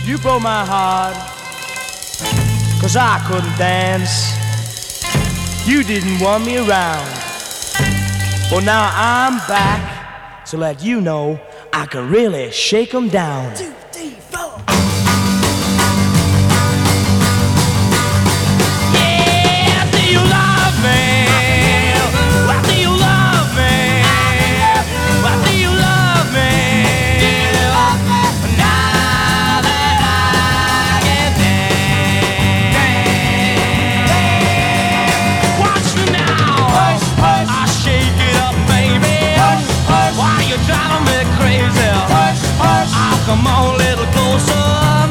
You broke my heart, 'cause I couldn't dance. You didn't want me around. Well, now I'm back to let you know I can really shake 'em down. 2, 3, 4. Yeah, do you love me? Why do you love me? Why do you love me? Now that I can dance. Watch me now. I shake it up, baby. Why you driving me crazy? Oh, come on, a little closer.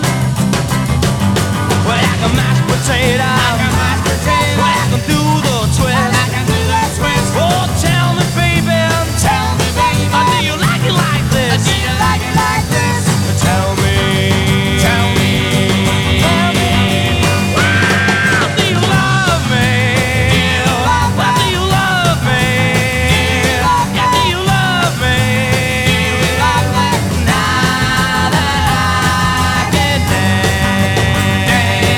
Well, like a mashed potato. Well, I can do the twist. Oh, tell me, baby. Do you like it like this? Tell me. Why do you love me? Why do you love me? Yeah, do you love me? Now that I can dance.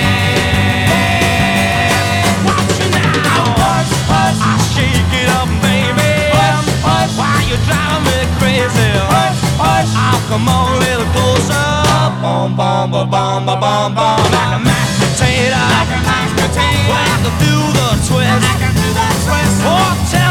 Watch me now. I shake it up, baby. Why you driving me crazy? Oh, come on, a little closer. Bum, bum, ba, bum, ba, bum, bum. Like a mashed potato. Well, I can do the twist. Oh,